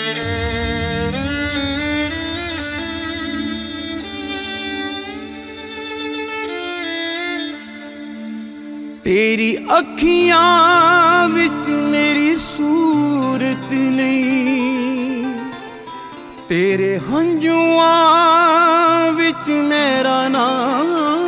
तेरी अखियां विच मेरी सूरत नहीं, तेरे हंजुआं विच मेरा नाम